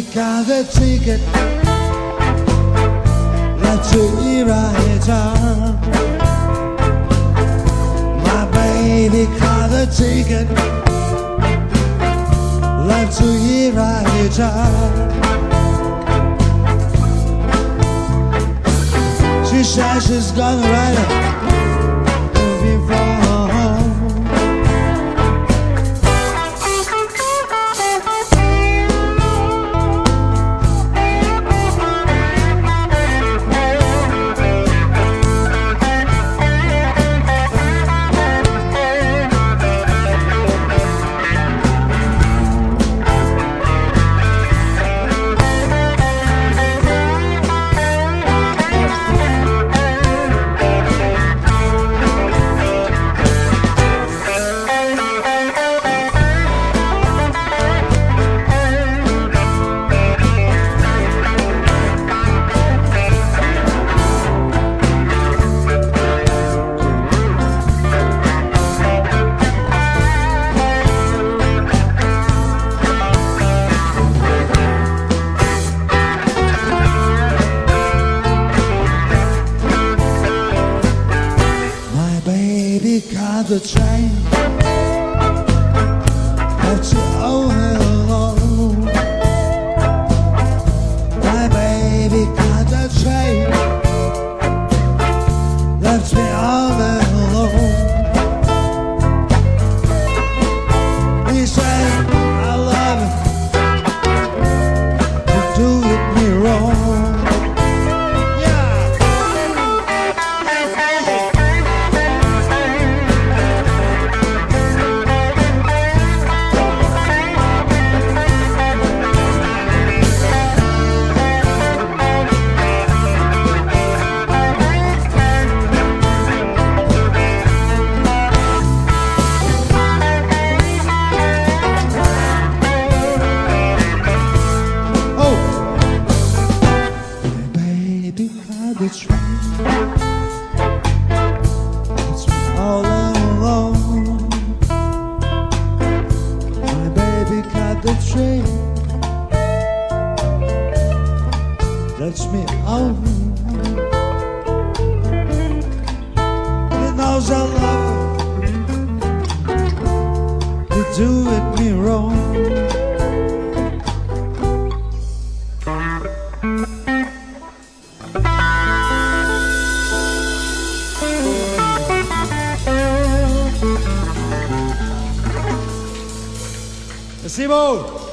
got the ticket. Let's rewrite her. My baby got the ticket. Let's rewrite her. She says she's gonna write it before home. Baby got the train. Left you all alone. My baby got the train. Left me all alone. He said, I love it. You do it me wrong. The train, it's all alone. My baby got the train, that's me alone. He knows I love her. You do it me wrong. Simon!